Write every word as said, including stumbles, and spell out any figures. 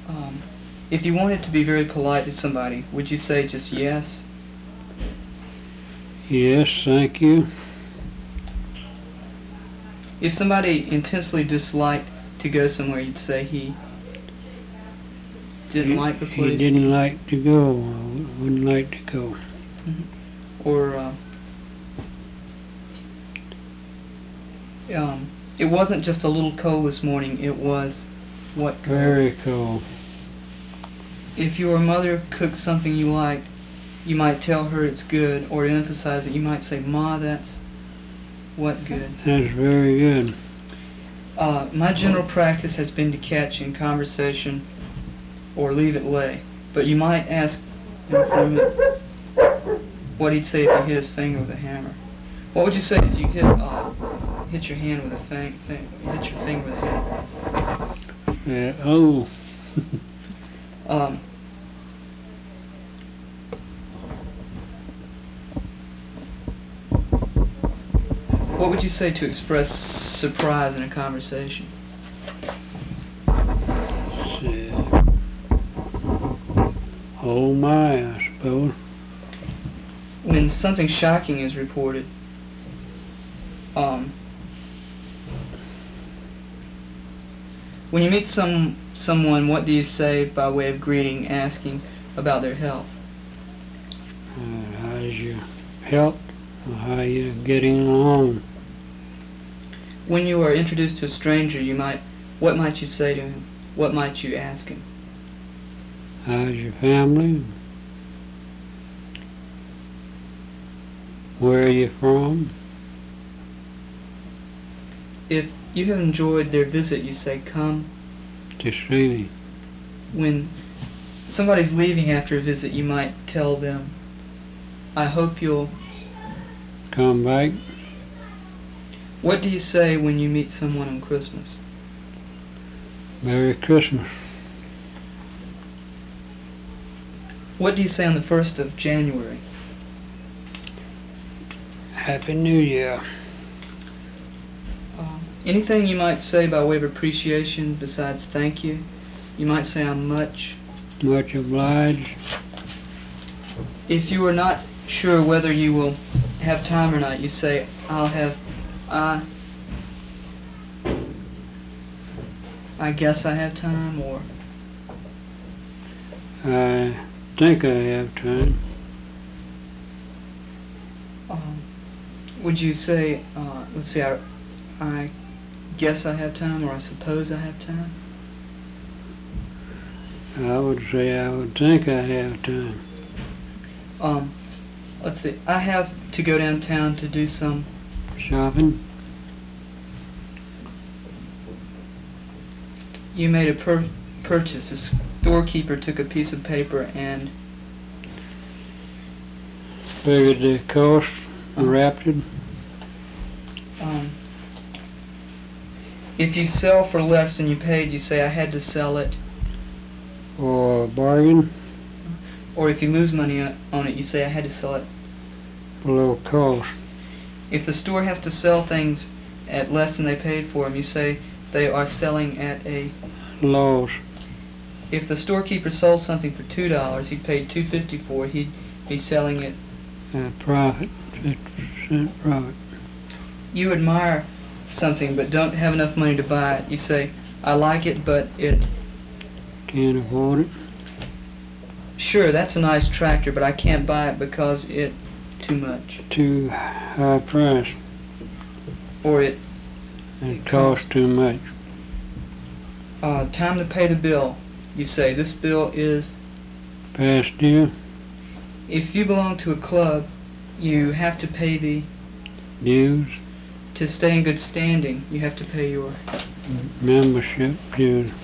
Um, if you wanted to be very polite to somebody, would you say just yes? Yes, thank you. If somebody intensely disliked to go somewhere, you'd say he didn't he, like the place? He didn't like to go, I wouldn't like to go. Mm-hmm. Or, uh, um, it wasn't just a little cold this morning, it was what cold? Very cold. If your mother cooked something you liked, you might tell her it's good, or to emphasize it, you might say, Ma, that's what good? That's very good. Uh, my general practice has been to catch in conversation or leave it lay. But you might ask him for a minute what he'd say if he hit his finger with a hammer. What would you say if you hit uh, hit your hand with a fang, thing, hit your finger with a hammer? Yeah, oh. um, What would you say to express surprise in a conversation? Oh my, I suppose. When something shocking is reported, um, when you meet some someone, what do you say by way of greeting, asking about their health? Uh, how's your health? How are you getting along? When you are introduced to a stranger, you might, what might you say to him? What might you ask him? How's your family? Where are you from? If you have enjoyed their visit, you say, come. To see me. When somebody's leaving after a visit, you might tell them, I hope you'll come back. What do you say when you meet someone on Christmas? Merry Christmas. What do you say on the first of January? Happy New Year. Uh, anything you might say by way of appreciation besides thank you? You might say I'm much. Much obliged. If you are not sure whether you will have time or not, you say I'll have, I, I guess I have time, or I think I have time. Um, would you say, uh, let's see, I, I guess I have time, or I suppose I have time? I would say I would think I have time. Um, let's see, I have to go downtown to do some shopping. You made a pur purchase. The storekeeper took a piece of paper and figured the cost and wrapped it. Um, if you sell for less than you paid, you say I had to sell it. Or a bargain. Or if you lose money on it, you say I had to sell it below cost. If the store has to sell things at less than they paid for them, you say they are selling at a loss. If the storekeeper sold something for two dollars, he paid two fifty for it, he'd be selling it at profit, fifty percent profit. You admire something but don't have enough money to buy it. You say, I like it, but it can't afford it. Sure, that's a nice tractor, but I can't buy it because it too much. Too high price. Or it it costs too much. Uh, time to pay the bill. You say, this bill is past due. If you belong to a club, you have to pay the dues. To stay in good standing, you have to pay your membership dues.